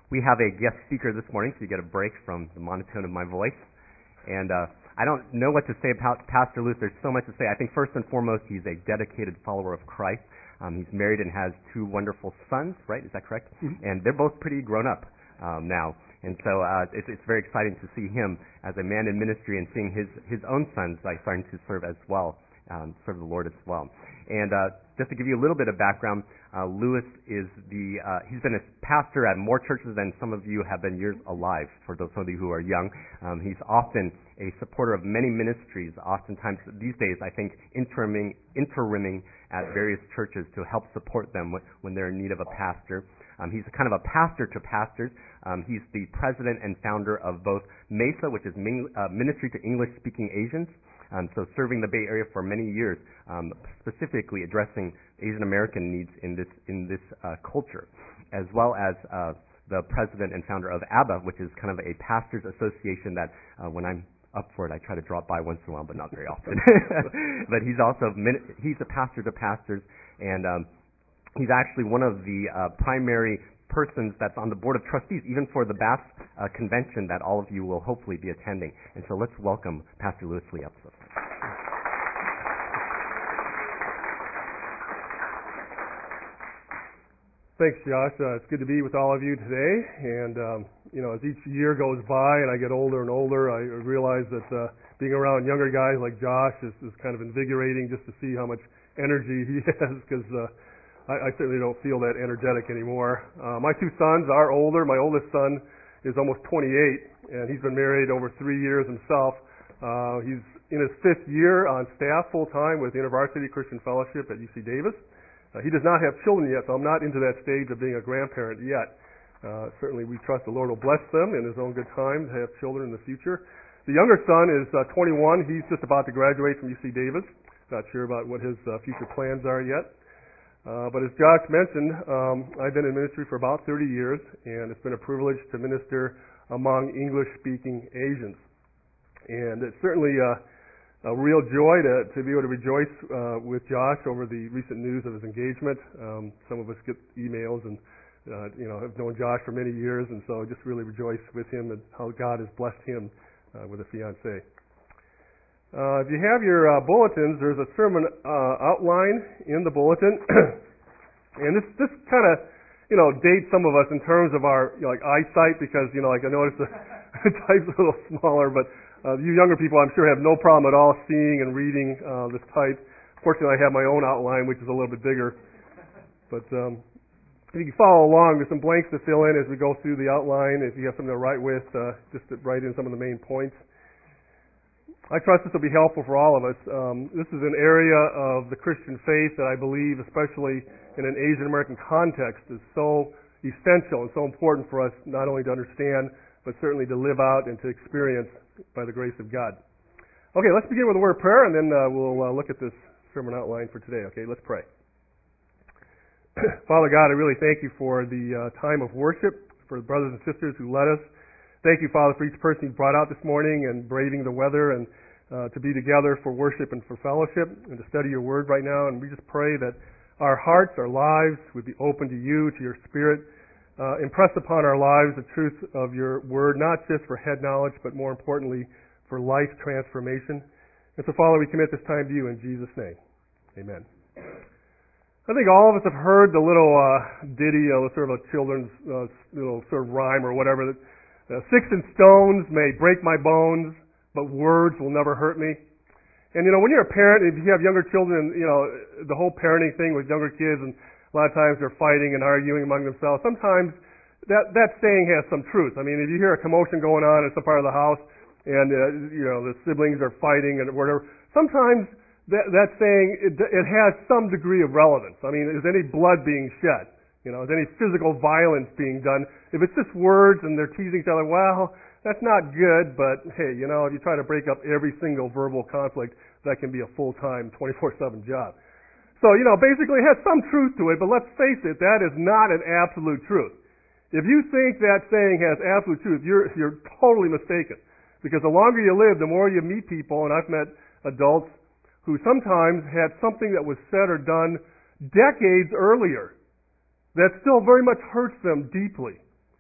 We have a guest speaker this morning, so you get a break from the monotone of my voice. And I don't know what to say about Pastor Lewis. There's so much to say. I think first and foremost, he's a dedicated follower of Christ. He's married and has two wonderful sons, right? Is that correct? Mm-hmm. And they're both pretty grown up now. And so it's very exciting to see him as a man in ministry and seeing his own sons starting to serve as well, serve the Lord as well. And just to give you a little bit of background, Lewis is he's been a pastor at more churches than some of you have been years alive, for those of you who are young. He's often a supporter of many ministries, oftentimes these days, I think, interiming at various churches to help support them when they're in need of a pastor. He's kind of a pastor to pastors. He's the president and founder of both MESA, which is Ministry to English-Speaking Asians, so serving the Bay Area for many years, specifically addressing Asian American needs in this culture, as well as the president and founder of ABBA, which is kind of a pastors association that when I'm up for it, I try to drop by once in a while, but not very often. But he's a pastor to pastors, and he's actually one of the primary persons that's on the board of trustees, even for the BAS convention that all of you will hopefully be attending. And so let's welcome Pastor Lewis Lee up. Thanks, Josh. It's good to be with all of you today. And, as each year goes by and I get older and older, I realize that being around younger guys like Josh is kind of invigorating just to see how much energy he has, because I certainly don't feel that energetic anymore. My two sons are older. My oldest son is almost 28, and he's been married over 3 years himself. He's in his 5th year on staff full-time with InterVarsity Christian Fellowship at UC Davis. He does not have children yet, so I'm not into that stage of being a grandparent yet. Certainly we trust the Lord will bless them in His own good time to have children in the future. The younger son is 21. He's just about to graduate from UC Davis. Not sure about what his future plans are yet. But as Josh mentioned, I've been in ministry for about 30 years, and it's been a privilege to minister among English-speaking Asians. And it's certainly a real joy to be able to rejoice with Josh over the recent news of his engagement. Some of us get emails and have known Josh for many years, and so just really rejoice with him and how God has blessed him with a fiancée. If you have your bulletins, there's a sermon outline in the bulletin, and this kind of dates some of us in terms of our eyesight, because I noticed the type's a little smaller, but you younger people, I'm sure, have no problem at all seeing and reading this type. Fortunately, I have my own outline, which is a little bit bigger. But if you can follow along, there's some blanks to fill in as we go through the outline. If you have something to write with, just to write in some of the main points. I trust this will be helpful for all of us. This is an area of the Christian faith that I believe, especially in an Asian American context, is so essential and so important for us not only to understand, but certainly to live out and to experience by the grace of God. Okay, let's begin with a word of prayer, and then we'll look at this sermon outline for today. Okay, let's pray. Father God, I really thank you for the time of worship, for the brothers and sisters who led us. Thank you, Father, for each person you brought out this morning and braving the weather and to be together for worship and for fellowship and to study your word right now. And we just pray that our hearts, our lives would be open to you, to your Spirit. Impress upon our lives the truth of your word, not just for head knowledge, but more importantly, for life transformation. And so, Father, we commit this time to you in Jesus' name. Amen. I think all of us have heard the little ditty, sort of a children's little sort of rhyme or whatever. Sticks and stones may break my bones, but words will never hurt me. And, when you're a parent, if you have younger children, the whole parenting thing with younger kids, and a lot of times they're fighting and arguing among themselves. Sometimes that saying has some truth. I mean, if you hear a commotion going on in some part of the house and, the siblings are fighting and whatever, sometimes that saying, it has some degree of relevance. I mean, is any blood being shed? Is any physical violence being done? If it's just words and they're teasing each other, well, that's not good, but hey, if you try to break up every single verbal conflict, that can be a full-time, 24/7 job. So, basically it has some truth to it, but let's face it, that is not an absolute truth. If you think that saying has absolute truth, you're totally mistaken. Because the longer you live, the more you meet people, and I've met adults who sometimes had something that was said or done decades earlier that still very much hurts them deeply.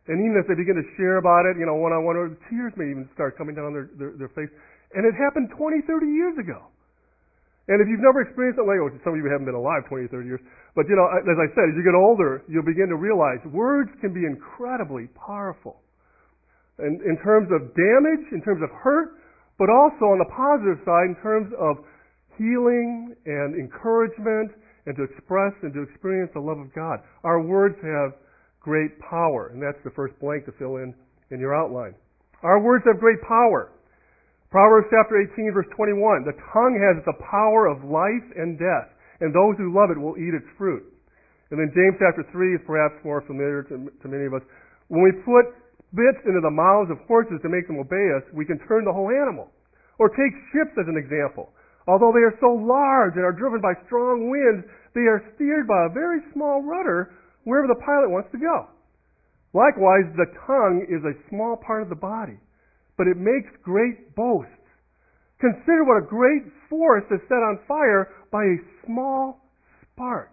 And even as they begin to share about it, one-on-one, tears may even start coming down their face. And it happened 20, 30 years ago. And if you've never experienced it, some of you haven't been alive 20, 30 years, but as I said, as you get older, you'll begin to realize words can be incredibly powerful. And in terms of damage, in terms of hurt, but also on the positive side in terms of healing and encouragement and to express and to experience the love of God. Our words have great power, and that's the first blank to fill in your outline. Our words have great power. Proverbs chapter 18, verse 21, the tongue has the power of life and death, and those who love it will eat its fruit. And then James chapter 3 is perhaps more familiar to many of us. When we put bits into the mouths of horses to make them obey us, we can turn the whole animal. Or take ships as an example. Although they are so large and are driven by strong winds, they are steered by a very small rudder wherever the pilot wants to go. Likewise, the tongue is a small part of the body, but it makes great boasts. Consider what a great forest is set on fire by a small spark.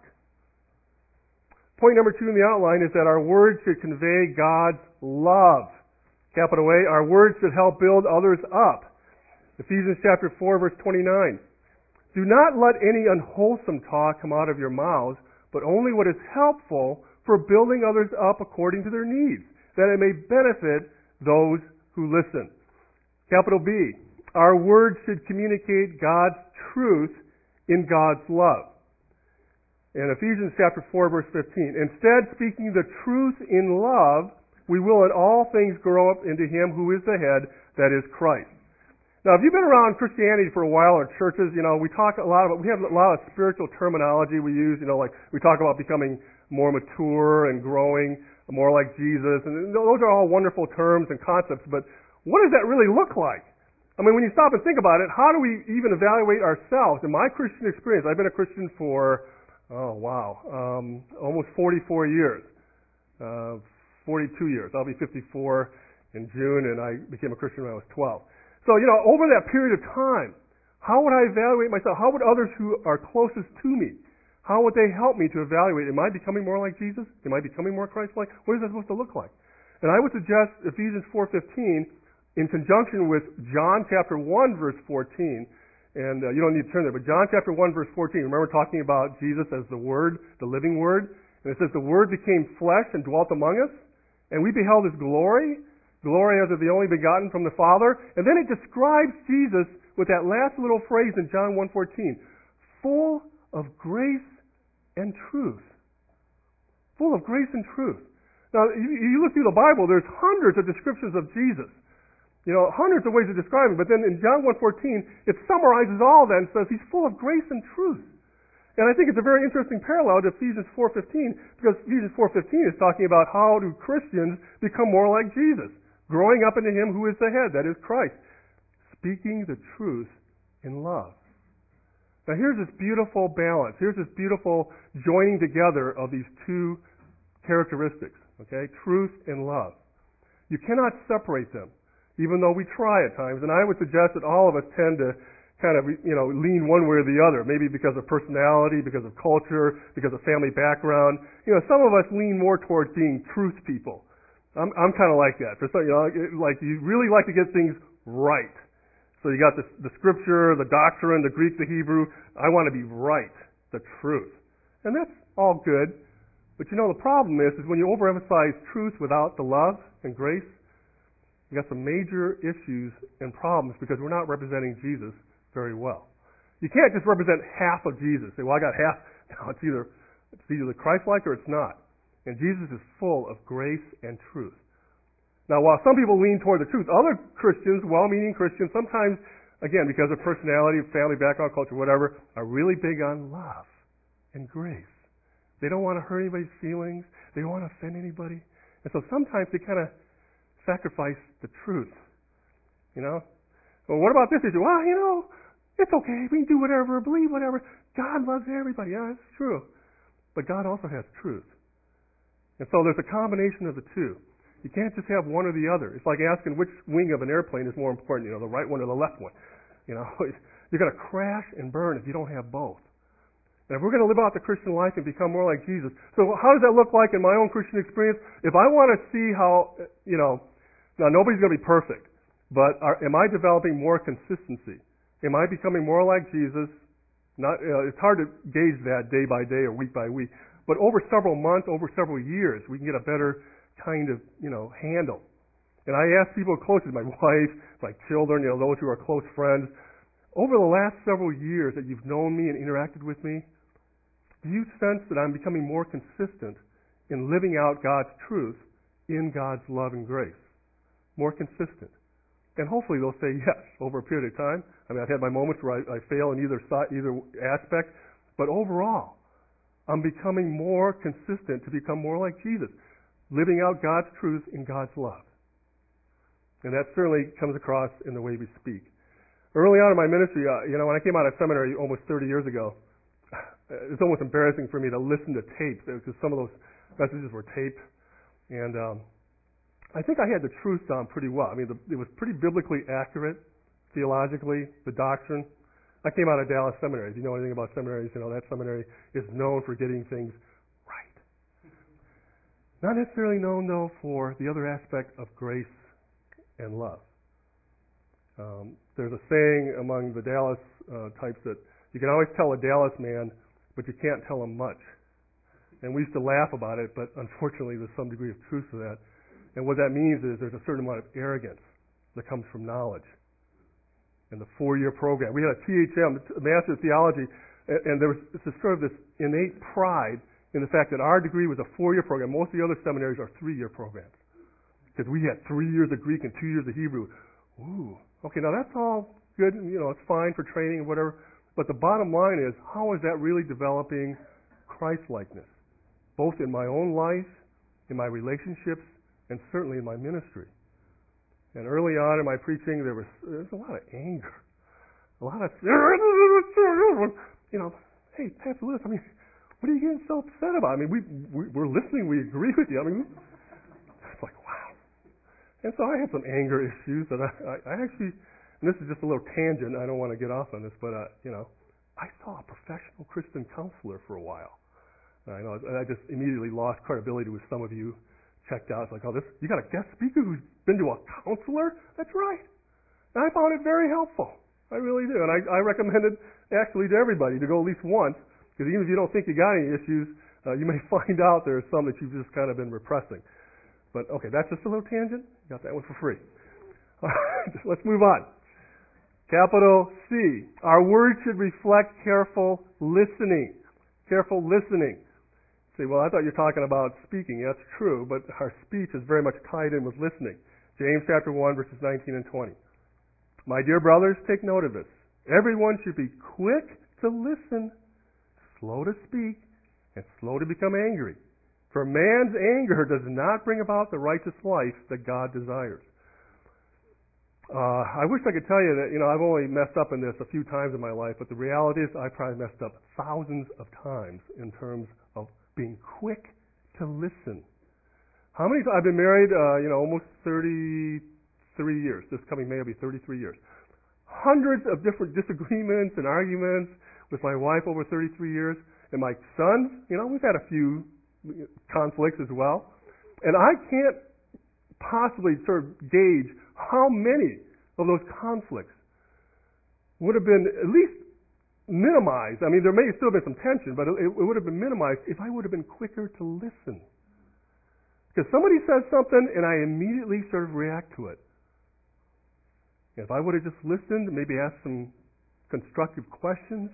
Point number 2 in the outline is that our words should convey God's love. Capital A, our words should help build others up. Ephesians chapter 4, verse 29. Do not let any unwholesome talk come out of your mouths, but only what is helpful for building others up according to their needs, that it may benefit those who listen. Capital B, our words should communicate God's truth in God's love. In Ephesians chapter 4, verse 15, instead, speaking the truth in love, we will in all things grow up into Him who is the head, that is Christ. Now, if you've been around Christianity for a while, or churches, we have a lot of spiritual terminology we use, like we talk about becoming more mature and growing more like Jesus, and those are all wonderful terms and concepts, but what does that really look like? I mean, when you stop and think about it, how do we even evaluate ourselves? In my Christian experience, I've been a Christian for, almost 44 years, 42 years. I'll be 54 in June, and I became a Christian when I was 12. So, over that period of time, how would I evaluate myself? How would others who are closest to me, how would they help me to evaluate? Am I becoming more like Jesus? Am I becoming more Christ-like? What is that supposed to look like? And I would suggest Ephesians 4:15 in conjunction with John chapter 1, verse 14. And you don't need to turn there, but John chapter 1, verse 14. Remember talking about Jesus as the Word, the living Word? And it says, the Word became flesh and dwelt among us, and we beheld His glory as of the only begotten from the Father. And then it describes Jesus with that last little phrase in John 1:14, full of grace and truth. Full of grace and truth. Now, you look through the Bible, there's hundreds of descriptions of Jesus. Hundreds of ways to describe Him. But then in John 1:14, it summarizes all that and says He's full of grace and truth. And I think it's a very interesting parallel to Ephesians 4:15, because Ephesians 4:15 is talking about how do Christians become more like Jesus, growing up into Him who is the head, that is Christ, speaking the truth in love. Now here's this beautiful balance. Here's this beautiful joining together of these two characteristics, okay? Truth and love. You cannot separate them, even though we try at times. And I would suggest that all of us tend to kind of, lean one way or the other, maybe because of personality, because of culture, because of family background. Some of us lean more towards being truth people. I'm kind of like that. For some, like you really like to get things right. So you got the scripture, the doctrine, the Greek, the Hebrew. I want to be right, the truth. And that's all good. But the problem is when you overemphasize truth without the love and grace, you got some major issues and problems because we're not representing Jesus very well. You can't just represent half of Jesus. Say, well, I got half. No, it's either the Christ-like or it's not. And Jesus is full of grace and truth. Now, while some people lean toward the truth, other Christians, well-meaning Christians, sometimes, again, because of personality, family background, culture, whatever, are really big on love and grace. They don't want to hurt anybody's feelings. They don't want to offend anybody. And so sometimes they kind of sacrifice the truth. Well, what about this issue? Well, it's okay. We can do whatever, believe whatever. God loves everybody. Yeah, that's true. But God also has truth. And so there's a combination of the two. You can't just have one or the other. It's like asking which wing of an airplane is more important, the right one or the left one. You're going to crash and burn if you don't have both. And if we're going to live out the Christian life and become more like Jesus, so how does that look like in my own Christian experience? If I want to see how, now nobody's going to be perfect, but am I developing more consistency? Am I becoming more like Jesus? It's hard to gauge that day by day or week by week, but over several months, over several years, we can get a better kind of, handle. And I ask people close to my wife, my children, those who are close friends, over the last several years that you've known me and interacted with me, do you sense that I'm becoming more consistent in living out God's truth in God's love and grace? More consistent. And hopefully they'll say yes over a period of time. I mean, I've had my moments where I fail in either aspect, but overall, I'm becoming more consistent to become more like Jesus, living out God's truth in God's love. And that certainly comes across in the way we speak. Early on in my ministry, when I came out of seminary almost 30 years ago, it's almost embarrassing for me to listen to tapes because some of those messages were taped. And I think I had the truth down pretty well. I mean, it was pretty biblically accurate, theologically, the doctrine. I came out of Dallas Seminary. If you know anything about seminaries, that seminary is known for getting things right. Not necessarily known, though, for the other aspect of grace and love. There's a saying among the Dallas types that you can always tell a Dallas man, but you can't tell him much. And we used to laugh about it, but unfortunately there's some degree of truth to that. And what that means is there's a certain amount of arrogance that comes from knowledge. In the 4-year program, we had a THM, Master of Theology, and there was sort of this innate pride in the fact that our degree was a 4-year program. Most of the other seminaries are 3-year programs. Because we had 3 years of Greek and 2 years of Hebrew. Ooh, okay, now that's all good, it's fine for training and whatever. But the bottom line is, how is that really developing Christ-likeness? Both in my own life, in my relationships, and certainly in my ministry. And early on in my preaching, there was a lot of anger. A lot of, hey, Pastor Lewis, what are you getting so upset about? We're listening, we agree with you. It's like, wow. And so I had some anger issues that I actually, and this is just a little tangent, I don't want to get off on this, but, I saw a professional Christian counselor for a while. I just immediately lost credibility with some of you. Checked out, it's like, you got a guest speaker who's been to a counselor? That's right. And I found it very helpful. I really do. And I recommend it actually to everybody to go at least once, because even if you don't think you got any issues, you may find out there's some that you've just kind of been repressing. But okay, that's just a little tangent. You got that one for free. All right, let's move on. Capital C. Our words should reflect careful listening. Careful listening. Say, well, I thought you were talking about speaking. That's true, but our speech is very much tied in with listening. James chapter 1, verses 19 and 20. My dear brothers, take note of this. Everyone should be quick to listen, slow to speak, and slow to become angry. For man's anger does not bring about the righteous life that God desires. I wish I could tell you that, I've only messed up in this a few times in my life, but the reality is I probably messed up thousands of times in terms of being quick to listen. How many? I've been married, almost 33 years. This coming May will be 33 years. Hundreds of different disagreements and arguments with my wife over 33 years. And my sons, we've had a few conflicts as well. And I can't possibly sort of gauge how many of those conflicts would have been at least minimized. There may still have been some tension, but it would have been minimized if I would have been quicker to listen. Because somebody says something and I immediately sort of react to it. If I would have just listened, maybe asked some constructive questions,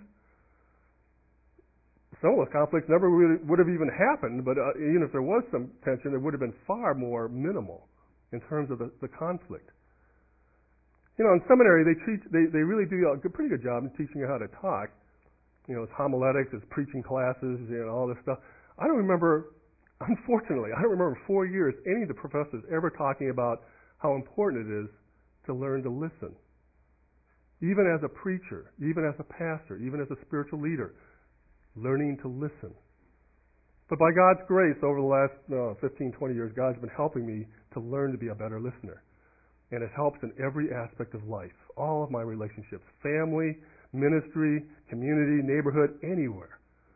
some of those conflicts never really would have even happened, but even if there was some tension, it would have been far more minimal in terms of the conflict. In seminary, they really do a pretty good job in teaching you how to talk. It's homiletics, it's preaching classes, all this stuff. Unfortunately, I don't remember 4 years any of the professors ever talking about how important it is to learn to listen. Even as a preacher, even as a pastor, even as a spiritual leader, learning to listen. But by God's grace, over the last 15, 20 years, God's been helping me to learn to be a better listener. And it helps in every aspect of life, all of my relationships, family, ministry, community, neighborhood, anywhere.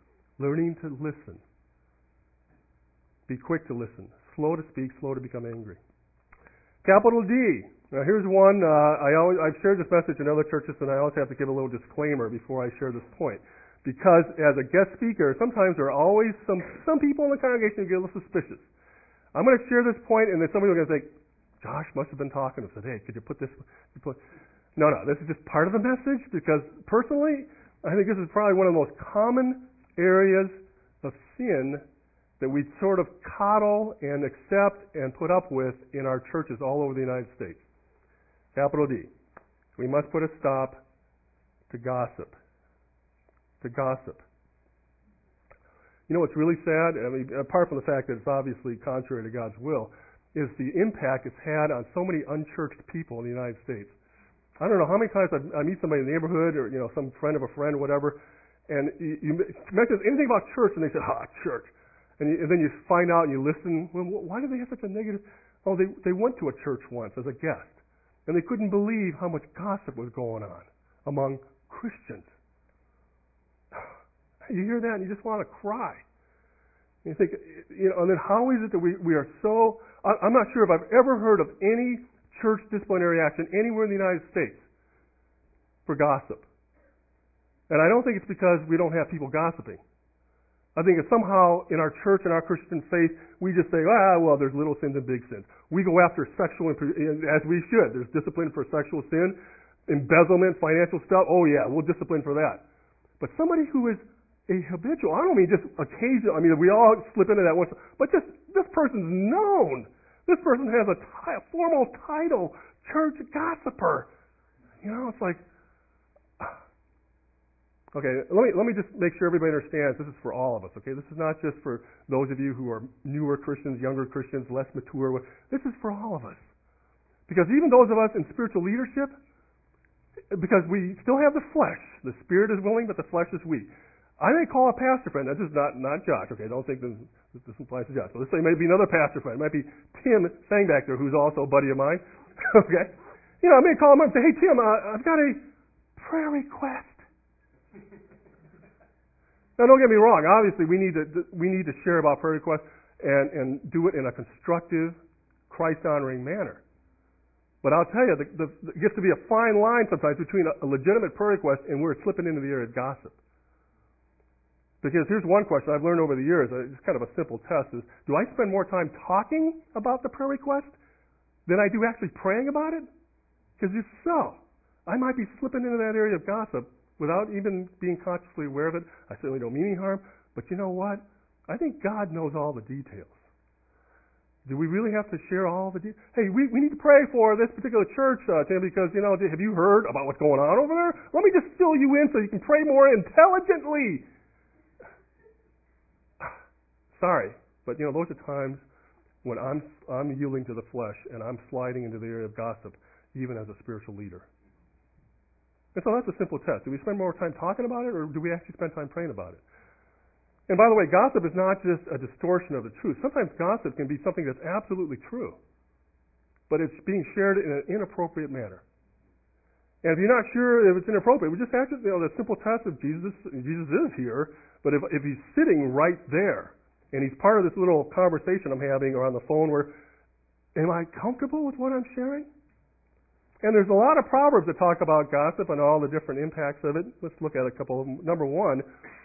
Learning to listen. Be quick to listen. Slow to speak, slow to become angry. Capital D. Now here's one, I've shared this message in other churches, and I always have to give a little disclaimer before I share this point. Because as a guest speaker, sometimes there are always some people in the congregation who get a little suspicious. I'm going to share this point, and then somebody will going to think, Josh must have been talking and said, hey, could you put this... No, this is just part of the message, because personally, I think this is probably one of the most common areas of sin that we sort of coddle and accept and put up with in our churches all over the United States. Capital D. We must put a stop to gossip. To gossip. You know what's really sad? I mean, apart from the fact that it's obviously contrary to God's will, is the impact it's had on so many unchurched people in the United States. I don't know how many times I meet somebody in the neighborhood or, some friend of a friend, whatever, and you mention anything about church, and they say, church. And then you find out and you listen, well, why do they have such a negative... Oh, they went to a church once as a guest, and they couldn't believe how much gossip was going on among Christians. You hear that and you just want to cry. You think, and then how is it that we are so... I'm not sure if I've ever heard of any church disciplinary action anywhere in the United States for gossip. And I don't think it's because we don't have people gossiping. I think it's somehow in our church and our Christian faith, we just say, well, there's little sins and big sins. We go after sexual, as we should. There's discipline for sexual sin, embezzlement, financial stuff. Oh, yeah, we'll discipline for that. But somebody who is a habitual, I don't mean just occasional, I mean, we all slip into that once, but just this person's known. This person has a formal title, church gossiper. It's like, okay, let me just make sure everybody understands this is for all of us, okay? This is not just for those of you who are newer Christians, younger Christians, less mature. This is for all of us. Because even those of us in spiritual leadership, because we still have the flesh. The spirit is willing, but the flesh is weak. I may call a pastor friend. This is not Josh, okay? Don't think this applies to Josh. So let's say maybe another pastor friend. It might be Tim saying back there, who's also a buddy of mine, okay? I may call him up and say, hey, Tim, I've got a prayer request. Now, don't get me wrong. Obviously, we need to share about prayer requests and do it in a constructive, Christ-honoring manner. But I'll tell you, it gets to be a fine line sometimes between a legitimate prayer request and we're slipping into the area of gossip. Because here's one question I've learned over the years. It's kind of a simple test: is do I spend more time talking about the prayer request than I do actually praying about it? Because if so, I might be slipping into that area of gossip without even being consciously aware of it. I certainly don't mean any harm. But you know what? I think God knows all the details. Do we really have to share all the details? Hey, we need to pray for this particular church, Tim, because, have you heard about what's going on over there? Let me just fill you in so you can pray more intelligently. Sorry, but, those are times when I'm yielding to the flesh and I'm sliding into the area of gossip, even as a spiritual leader. And so that's a simple test. Do we spend more time talking about it, or do we actually spend time praying about it? And by the way, gossip is not just a distortion of the truth. Sometimes gossip can be something that's absolutely true, but it's being shared in an inappropriate manner. And if you're not sure if it's inappropriate, we just ask the simple test of Jesus is here, but if he's sitting right there, and he's part of this little conversation I'm having or on the phone where, am I comfortable with what I'm sharing? And there's a lot of proverbs that talk about gossip and all the different impacts of it. Let's look at a couple of them. Number one,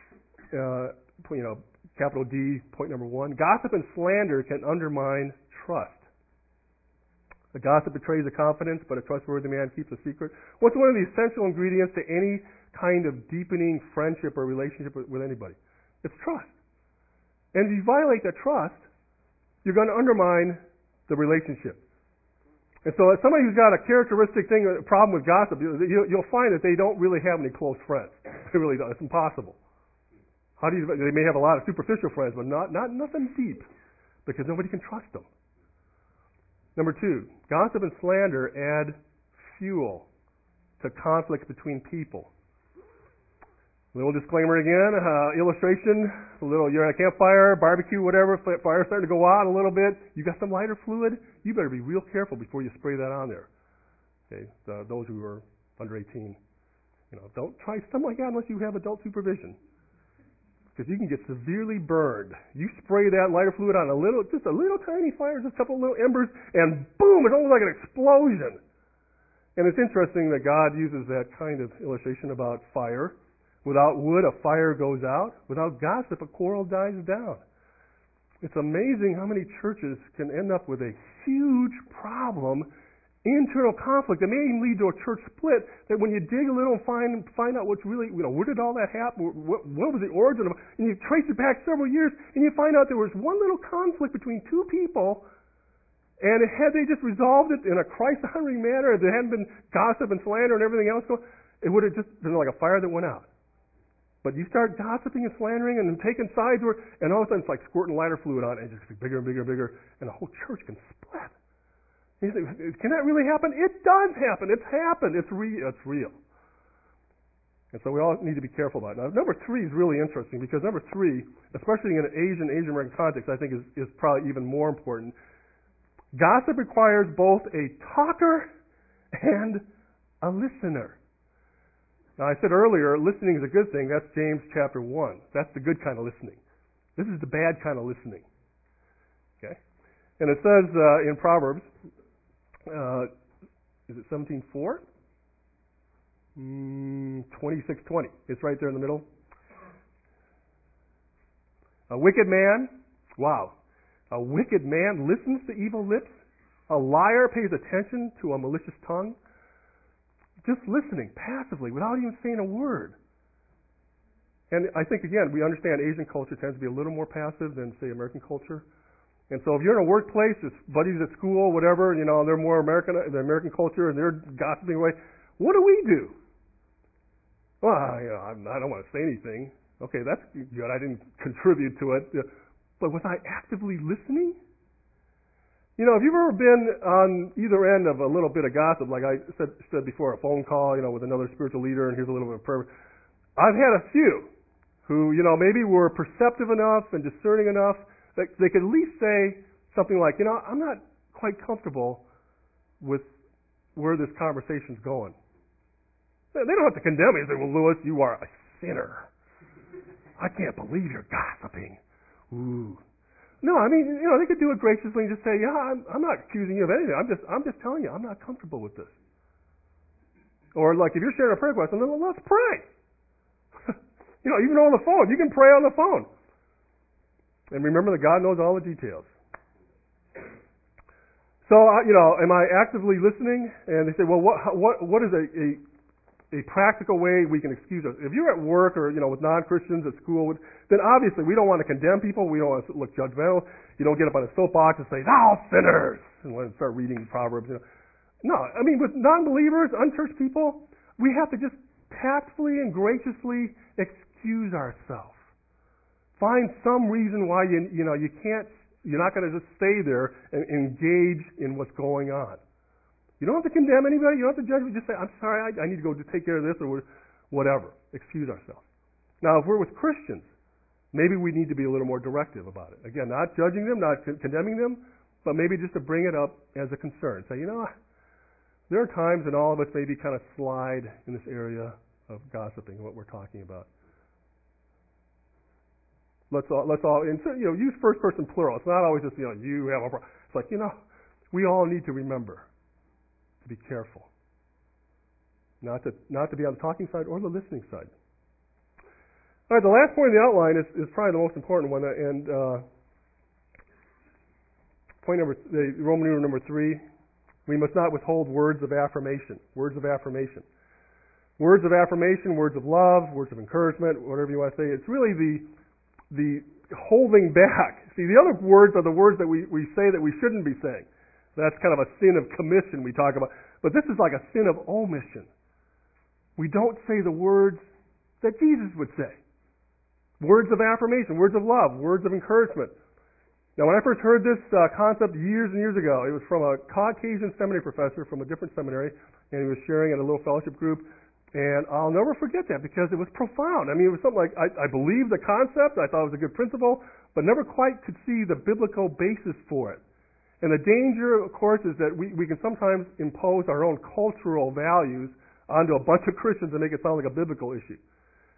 capital D, point number one, gossip and slander can undermine trust. A gossip betrays a confidence, but a trustworthy man keeps a secret. What's one of the essential ingredients to any kind of deepening friendship or relationship with anybody? It's trust. And if you violate that trust, you're going to undermine the relationship. And so as somebody who's got a problem with gossip, you'll find that they don't really have any close friends. They really don't. It's impossible. They may have a lot of superficial friends, but nothing deep, because nobody can trust them. Number two, gossip and slander add fuel to conflicts between people. A little disclaimer again, illustration, you're at a campfire, barbecue, whatever, fire's starting to go out a little bit, you got some lighter fluid, you better be real careful before you spray that on there. Okay, those who are under 18, don't try something like that unless you have adult supervision. because you can get severely burned. You spray that lighter fluid on just a little tiny fire, just a couple of little embers, and boom, it's almost like an explosion. And it's interesting that God uses that kind of illustration about fire. Without wood, a fire goes out. Without gossip, a quarrel dies down. It's amazing how many churches can end up with a huge problem, internal conflict that may even lead to a church split, that when you dig a little and find out what's really, where did all that happen, what was the origin of it, and you trace it back several years, and you find out there was one little conflict between two people, and had they just resolved it in a Christ-honoring manner, if there hadn't been gossip and slander and everything else going, it would have just been like a fire that went out. But you start gossiping and slandering and taking sides, and all of a sudden it's like squirting lighter fluid on it, and it just gets bigger and bigger and bigger, and the whole church can split. You think, can that really happen? It does happen. It's happened. It's real. And so we all need to be careful about it. Now, number 3 is really interesting, because number 3, especially in an Asian American context, I think is probably even more important. Gossip requires both a talker and a listener. Now, I said earlier, listening is a good thing. That's James chapter 1. That's the good kind of listening. This is the bad kind of listening. Okay? And it says in Proverbs, is it 17:4? 26:20. It's right there in the middle. A wicked man listens to evil lips. A liar pays attention to a malicious tongue. Just listening passively without even saying a word. And I think, again, we understand Asian culture tends to be a little more passive than, say, American culture. And so if you're in a workplace, it's buddies at school, whatever, they're more the American culture, and they're gossiping away. What do? Well, I don't want to say anything. Okay, that's good. I didn't contribute to it. But was I actively listening? If you've ever been on either end of a little bit of gossip, like I said before, a phone call, with another spiritual leader, and here's a little bit of prayer. I've had a few who, maybe were perceptive enough and discerning enough that they could at least say something like, I'm not quite comfortable with where this conversation's going. They don't have to condemn me and say, well, Lewis, you are a sinner. I can't believe you're gossiping. Ooh. No, they could do it graciously and just say, yeah, I'm not accusing you of anything. I'm just telling you, I'm not comfortable with this. Or like if you're sharing a prayer request, then let's pray. Even on the phone, you can pray on the phone. And remember that God knows all the details. So, am I actively listening? And they say, well, what is a practical way we can excuse us? If you're at work or, with non-Christians at school, then obviously we don't want to condemn people. We don't want to look judgmental. You don't get up on a soapbox and say, thou sinners, and start reading Proverbs. No, with non-believers, unchurched people, we have to just tactfully and graciously excuse ourselves. Find some reason why you're not going to just stay there and engage in what's going on. You don't have to condemn anybody. You don't have to judge. You just say, I'm sorry, I need to go take care of this or whatever. Excuse ourselves. Now, if we're with Christians, maybe we need to be a little more directive about it. Again, not judging them, not condemning them, but maybe just to bring it up as a concern. Say, there are times when all of us maybe kind of slide in this area of gossiping, what we're talking about. Let's all, and so, use first person plural. It's not always just, you have a problem. It's like, we all need to remember to be careful. Not to be on the talking side or the listening side. All right, the last point in the outline is probably the most important one, and Roman numeral number 3, we must not withhold words of affirmation. Words of affirmation. Words of affirmation, words of love, words of encouragement, whatever you want to say. It's really the holding back. See, the other words are the words that we say that we shouldn't be saying. That's kind of a sin of commission we talk about. But this is like a sin of omission. We don't say the words that Jesus would say. Words of affirmation, words of love, words of encouragement. Now, when I first heard this concept years and years ago, it was from a Caucasian seminary professor from a different seminary, and he was sharing at a little fellowship group. And I'll never forget that because it was profound. It was something like I believed the concept, I thought it was a good principle, but never quite could see the biblical basis for it. And the danger, of course, is that we can sometimes impose our own cultural values onto a bunch of Christians and make it sound like a biblical issue.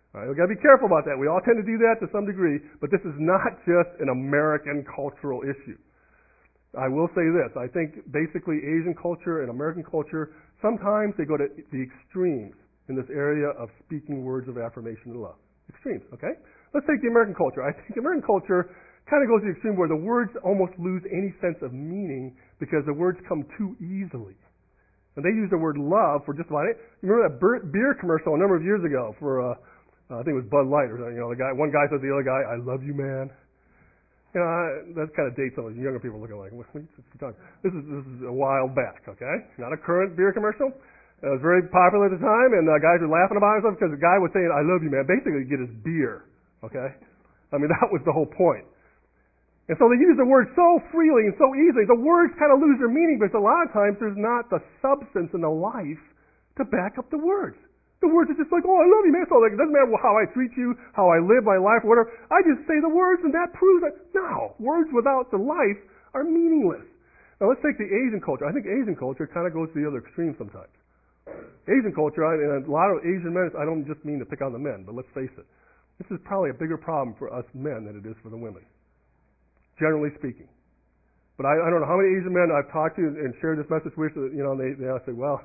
All right, we've got to be careful about that. We all tend to do that to some degree, but this is not just an American cultural issue. I will say this. I think basically Asian culture and American culture, sometimes they go to the extremes in this area of speaking words of affirmation and love. Extremes, okay? Let's take the American culture. I think American culture kind of goes to the extreme where the words almost lose any sense of meaning because the words come too easily. And they use the word love for just about it. You remember that beer commercial a number of years ago for, I think it was Bud Light or something. You know, one guy said to the other guy, "I love you, man." You know, that kind of dates some of the younger people looking like, what are you talking? This is a while back, okay? Not a current beer commercial. It was very popular at the time, and guys were laughing about it because the guy was saying, "I love you, man," basically to get his beer, okay? I mean, that was the whole point. And so they use the word so freely and so easily. The words kind of lose their meaning because a lot of times there's not the substance and the life to back up the words. The words are just like, "Oh, I love you, man." So like, it doesn't matter how I treat you, how I live my life, or whatever. I just say the words and that proves it. No, words without the life are meaningless. Now let's take the Asian culture. I think Asian culture kind of goes to the other extreme sometimes. Asian culture, and a lot of Asian men, I don't just mean to pick on the men, but let's face it. This is probably a bigger problem for us men than it is for the women, generally speaking. But I don't know how many Asian men I've talked to and shared this message with, you know, and they say, "Well,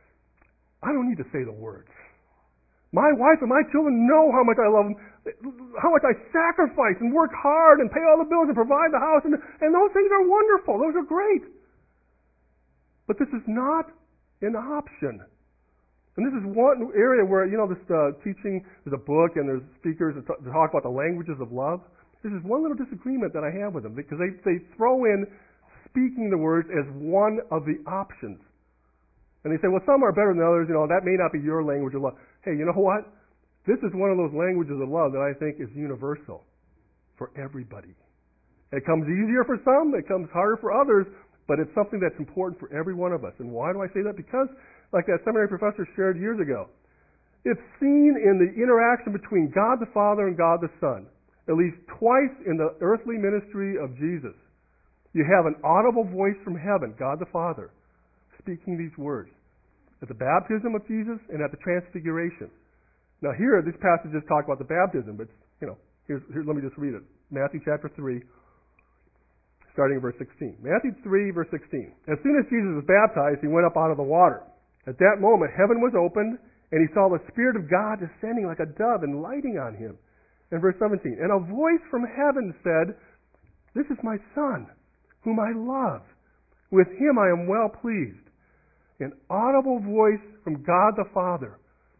I don't need to say the words. My wife and my children know how much I love them, how much I sacrifice and work hard and pay all the bills and provide the house, and those things are wonderful. Those are great. But this is not an option." And this is one area where, you know, this teaching, there's a book and there's speakers that talk about the languages of love. This is one little disagreement that I have with them because they throw in speaking the words as one of the options. And they say, "Well, some are better than others. You know, that may not be your language of love." Hey, you know what? This is one of those languages of love that I think is universal for everybody. It comes easier for some, it comes harder for others, but it's something that's important for every one of us. And why do I say that? Because, like that seminary professor shared years ago, it's seen in the interaction between God the Father and God the Son. At least twice in the earthly ministry of Jesus, you have an audible voice from heaven, God the Father, speaking these words. At the baptism of Jesus and at the transfiguration. Now here, this passage just talks about the baptism, but, you know, here, let me just read it. Matthew chapter 3, starting in verse 16. Matthew 3, verse 16. "As soon as Jesus was baptized, he went up out of the water. At that moment, heaven was opened, and he saw the Spirit of God descending like a dove and lighting on him." And verse 17. "And a voice from heaven said, 'This is my Son, whom I love. With him I am well pleased.'" An audible voice from God the Father.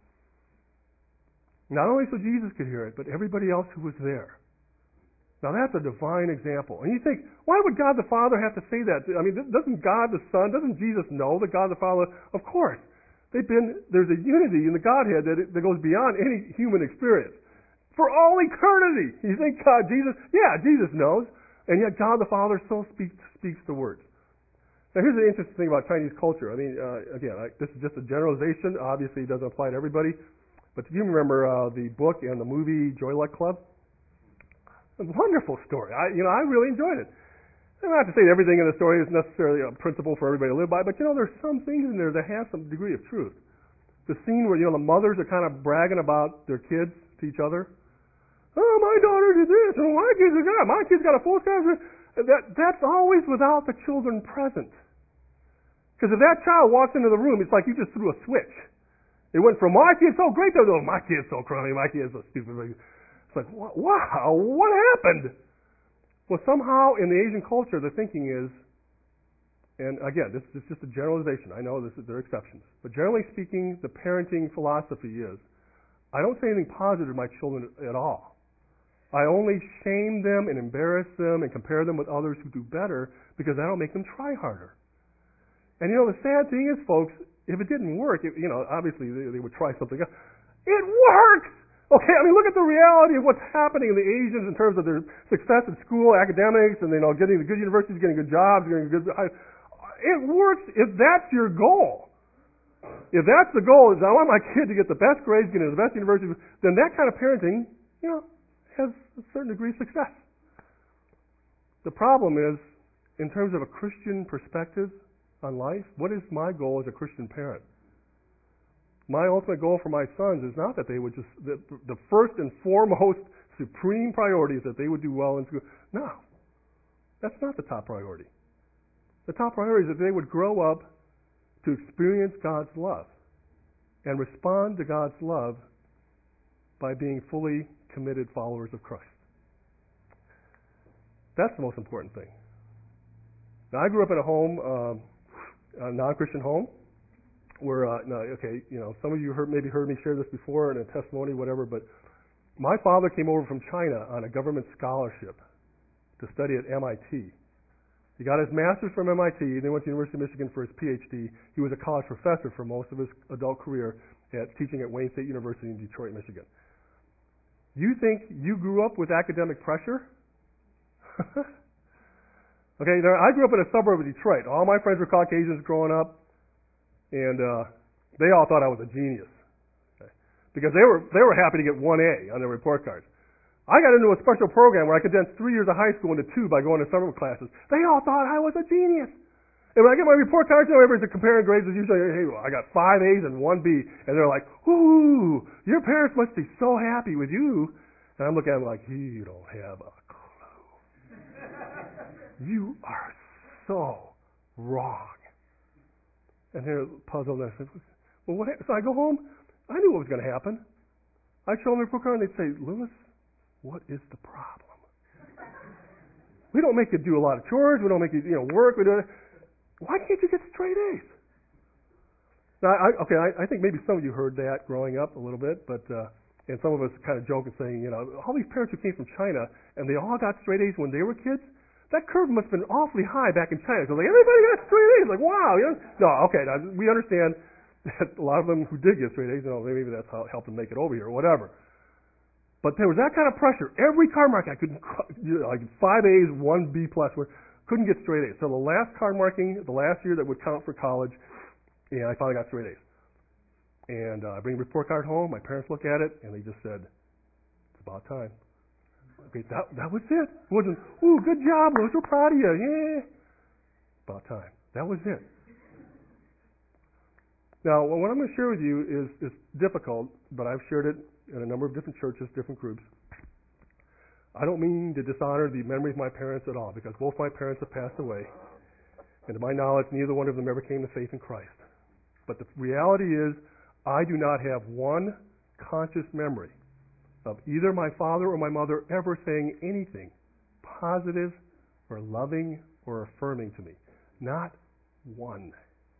Not only so Jesus could hear it, but everybody else who was there. Now that's a divine example. And you think, why would God the Father have to say that? I mean, doesn't God the Son, doesn't Jesus know that God the Father? Of course. There's a unity in the Godhead that goes beyond any human experience. For all eternity. You think Jesus knows. And yet God the Father still speaks the words. Now here's the interesting thing about Chinese culture. I mean, this is just a generalization. Obviously it doesn't apply to everybody. But do you remember the book and the movie Joy Luck Club? A wonderful story. I really enjoyed it. And not to say everything in the story is necessarily a principle for everybody to live by, but there's some things in there that have some degree of truth. The scene where, the mothers are kind of bragging about their kids to each other. "Oh, my daughter did this, and my kids did that. My kids got a full scholarship." That's always without the children present. Because if that child walks into the room, it's like you just threw a switch. It went from "my kid's so great" to "oh, my kid's so crummy, my kid's so stupid." It's like, wow, what happened? Well, somehow in the Asian culture, the thinking is, and again, this is just a generalization. I know there are exceptions. But generally speaking, the parenting philosophy is, I don't say anything positive to my children at all. I only shame them and embarrass them and compare them with others who do better because I don't make them try harder. And the sad thing is, folks, if it didn't work, obviously they would try something else. It works! Okay, I mean, look at the reality of what's happening in the Asians in terms of their success in school, academics, and getting to good universities, getting good jobs, getting good. It works if that's your goal. If that's the goal, is I want my kid to get the best grades, get into the best university, then that kind of parenting, has a certain degree of success. The problem is, in terms of a Christian perspective on life, what is my goal as a Christian parent? My ultimate goal for my sons is not that they would just, the first and foremost supreme priority is that they would do well in school. No, that's not the top priority. The top priority is that they would grow up to experience God's love and respond to God's love by being fully committed followers of Christ. That's the most important thing. Now, I grew up in a home, a non-Christian home, where, some of you maybe heard me share this before in a testimony, whatever, but my father came over from China on a government scholarship to study at MIT. He got his master's from MIT, then went to the University of Michigan for his PhD. He was a college professor for most of his adult career teaching at Wayne State University in Detroit, Michigan. You think you grew up with academic pressure? Okay, now I grew up in a suburb of Detroit. All my friends were Caucasians growing up, and they all thought I was a genius, okay? Because they were happy to get 1A on their report cards. I got into a special program where I condensed 3 years of high school into 2 by going to summer classes. They all thought I was a genius. And when I get my report cards, everybody's comparing grades. Is usually, hey, well, I got 5 A's and 1 B, and they're like, "Ooh, your parents must be so happy with you." And I'm looking at them like, "You don't have a clue. You are so wrong." And they're puzzled. And I said, "Well, what?" So I go home. I knew what was going to happen. I'd show them the report card, and they'd say, "Lewis, what is the problem? We don't make you do a lot of chores. We don't make you, work. We don't. Why can't you get straight A's?" Now, I think maybe some of you heard that growing up a little bit, but and some of us kind of joke and saying, all these parents who came from China and they all got straight A's when they were kids. That curve must have been awfully high back in China. So everybody got straight A's. Like, wow. No, okay. Now, we understand that a lot of them who did get straight A's, maybe that's how it helped them make it over here or whatever. But there was that kind of pressure. Every card marking I couldn't, like 5 A's, 1 B plus, couldn't get straight A's. So the last card marking, the last year that would count for college, I finally got straight A's. And I bring the report card home. My parents look at it, and they just said, "It's about time." Okay, that was it. It wasn't, "Ooh, good job, Louis, we're proud of you." Yeah. About time. That was it. Now, what I'm going to share with you is difficult, but I've shared it in a number of different churches, different groups. I don't mean to dishonor the memory of my parents at all, because both my parents have passed away. And to my knowledge, neither one of them ever came to faith in Christ. But the reality is, I do not have one conscious memory of either my father or my mother ever saying anything positive or loving or affirming to me. Not one.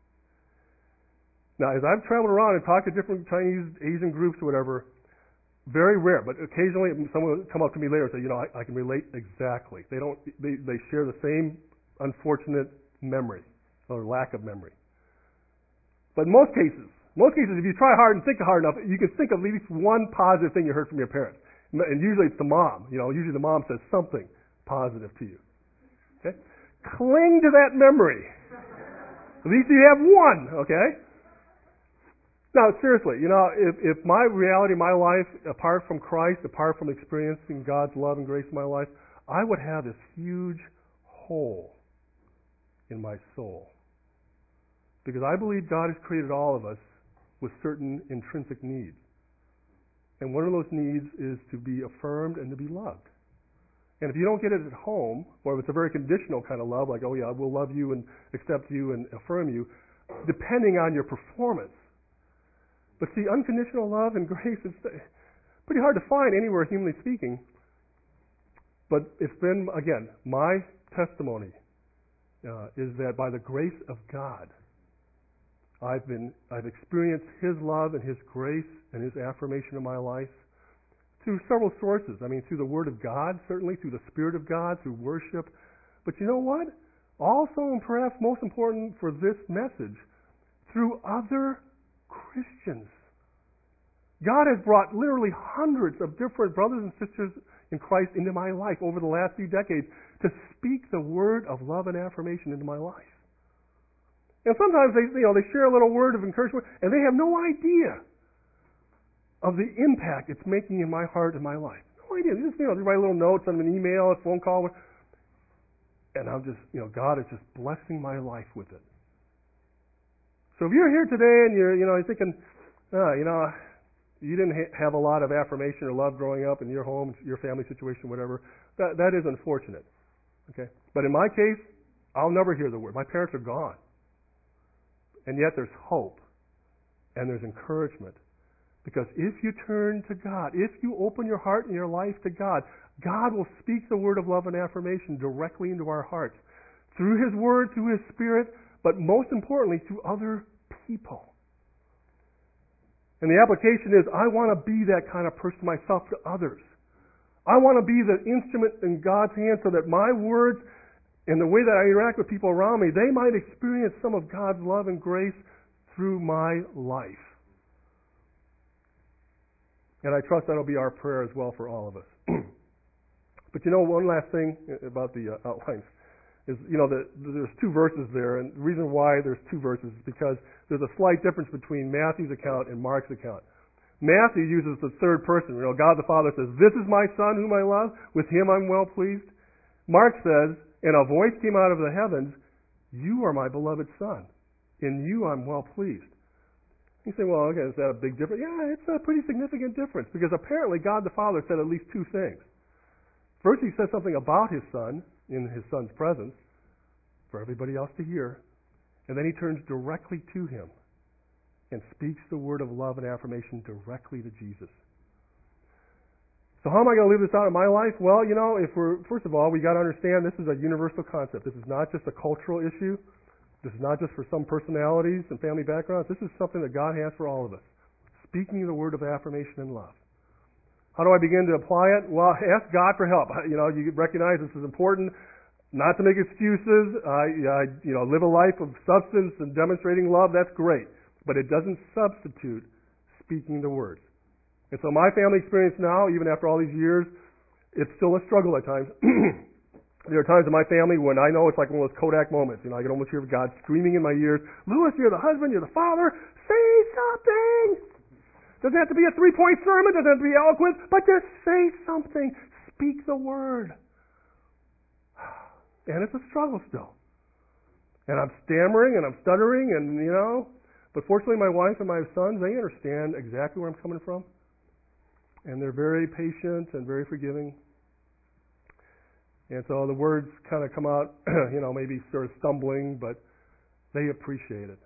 Now, as I've traveled around and talked to different Chinese, Asian groups or whatever, very rare, but occasionally someone will come up to me later and say, I can relate exactly. They share the same unfortunate memory or lack of memory. But in most cases, if you try hard and think hard enough, you can think of at least one positive thing you heard from your parents. And usually it's the mom. Usually the mom says something positive to you. Okay? Cling to that memory. At least you have one, okay? Now, seriously, if my reality, my life, apart from Christ, apart from experiencing God's love and grace in my life, I would have this huge hole in my soul. Because I believe God has created all of us with certain intrinsic needs. And one of those needs is to be affirmed and to be loved. And if you don't get it at home, or if it's a very conditional kind of love, like, "Oh yeah, we'll love you and accept you and affirm you," depending on your performance. But see, unconditional love and grace is pretty hard to find anywhere, humanly speaking. But it's been, again, my testimony is that by the grace of God, I've experienced His love and His grace and His affirmation in my life through several sources. Through the Word of God, certainly, through the Spirit of God, through worship. But you know what? Also, and perhaps most important for this message, through other Christians. God has brought literally hundreds of different brothers and sisters in Christ into my life over the last few decades to speak the word of love and affirmation into my life. And sometimes they share a little word of encouragement, and they have no idea of the impact it's making in my heart and my life. No idea. They just write little notes, send them an email, a phone call, and I'm just God is just blessing my life with it. So if you're here today and you're thinking, You didn't have a lot of affirmation or love growing up in your home, your family situation, whatever. That is unfortunate. Okay? But in my case, I'll never hear the word. My parents are gone. And yet there's hope and there's encouragement. Because if you turn to God, if you open your heart and your life to God, God will speak the word of love and affirmation directly into our hearts. Through His Word, through His Spirit, but most importantly, through other people. And the application is, I want to be that kind of person myself to others. I want to be the instrument in God's hand so that my words and the way that I interact with people around me, they might experience some of God's love and grace through my life. And I trust that'll be our prayer as well for all of us. But one last thing about the outlines is, there's two verses there, and the reason why there's two verses is because there's a slight difference between Matthew's account and Mark's account. Matthew uses the third person. God the Father says, "This is my Son whom I love, with Him I'm well pleased." Mark says, "And a voice came out of the heavens, 'You are my beloved Son, in you I'm well pleased.'" You say, well, okay, is that a big difference? Yeah, it's a pretty significant difference, because apparently God the Father said at least two things. First, He said something about His Son in His Son's presence for everybody else to hear, and then He turns directly to Him and speaks the word of love and affirmation directly to Jesus. So how am I going to live this out in my life? Well, first of all, we got to understand this is a universal concept. This is not just a cultural issue. This is not just for some personalities and family backgrounds. This is something that God has for all of us. Speaking the word of affirmation and love. How do I begin to apply it? Well, ask God for help. You recognize this is important. Not to make excuses. Live a life of substance and demonstrating love. That's great. But it doesn't substitute speaking the words. And so my family experience now, even after all these years, it's still a struggle at times. There are times in my family when I know it's like one of those Kodak moments. I can almost hear God screaming in my ears, "Louis, you're the husband, you're the father, say something!" Doesn't have to be a 3-point sermon, doesn't have to be eloquent, but just say something. Speak the word. And it's a struggle still. And I'm stammering and I'm stuttering but fortunately my wife and my sons, they understand exactly where I'm coming from. And they're very patient and very forgiving. And so the words kind of come out, maybe sort of stumbling, but they appreciate it.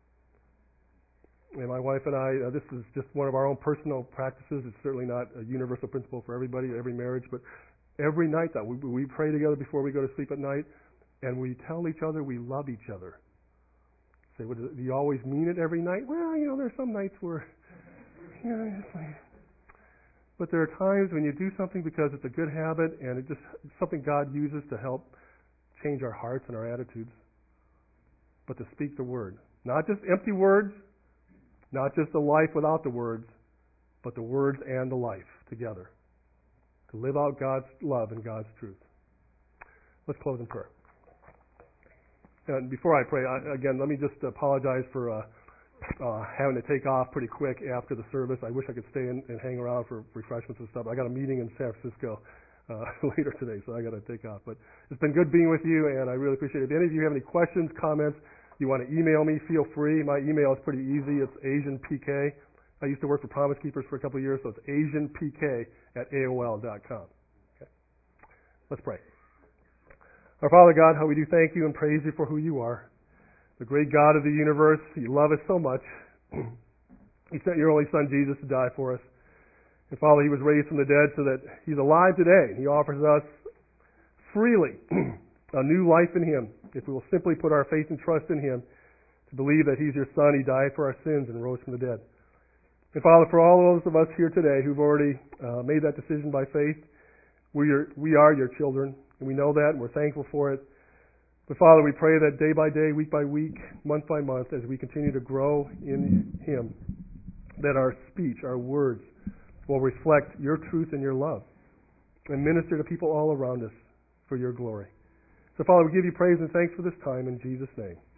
And my wife and I, this is just one of our own personal practices. It's certainly not a universal principle for everybody, every marriage, but every night that we pray together before we go to sleep at night, and we tell each other we love each other. Say, well, do you always mean it every night? Well, there's some nights where, but there are times when you do something because it's a good habit and it's something God uses to help change our hearts and our attitudes. But to speak the word. Not just empty words, not just a life without the words, but the words and the life together. To live out God's love and God's truth. Let's close in prayer. And before I pray, again, let me just apologize for having to take off pretty quick after the service. I wish I could stay and hang around for refreshments and stuff. I got a meeting in San Francisco later today, so I got to take off. But it's been good being with you, and I really appreciate it. If any of you have any questions, comments, you want to email me, feel free. My email is pretty easy. It's AsianPK. I used to work for Promise Keepers for a couple of years, so it's AsianPK@AOL.com. Okay. Let's pray. Our Father God, how we do thank you and praise you for who you are. The great God of the universe. You love us so much. You sent your only Son, Jesus, to die for us. And Father, He was raised from the dead so that He's alive today. He offers us freely a new life in Him if we will simply put our faith and trust in Him to believe that He's your Son, He died for our sins and rose from the dead. And Father, for all those of us here today who've already made that decision by faith, we are your children, and we know that, and we're thankful for it. But Father, we pray that day by day, week by week, month by month, as we continue to grow in Him, that our speech, our words, will reflect your truth and your love and minister to people all around us for your glory. So Father, we give you praise and thanks for this time in Jesus' name.